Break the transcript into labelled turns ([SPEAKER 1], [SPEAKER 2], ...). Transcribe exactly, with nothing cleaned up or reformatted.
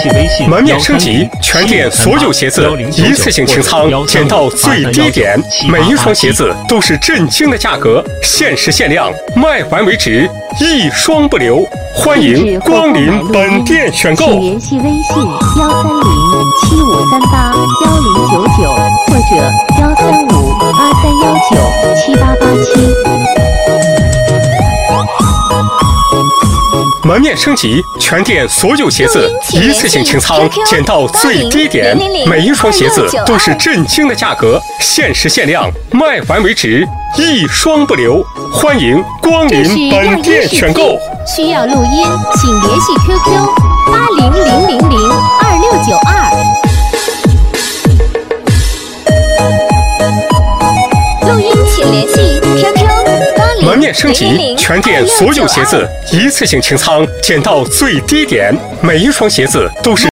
[SPEAKER 1] 门面升级，全店所有鞋子一次性清仓，减到最低点，每一双鞋子都是震惊的价格，限时限量，卖完为止，一双不留。欢迎光临本店选购。
[SPEAKER 2] 请联系微信幺三零七五三八幺零九九或者幺三五八三幺九七八八七。
[SPEAKER 1] 门面升级，全店所有鞋子一次性清仓，减到最低点，每一双鞋子都是震惊的价格，限时限量，卖完为止，一双不留。欢迎光临本店选购。
[SPEAKER 2] 需要录音，请联系 Q Q 八零零零零二六九二。录音请联系 Q Q 八零零零零二六九二。
[SPEAKER 1] 门面升级，全店所有鞋子一次性清仓，减到最低点，每一双鞋子都是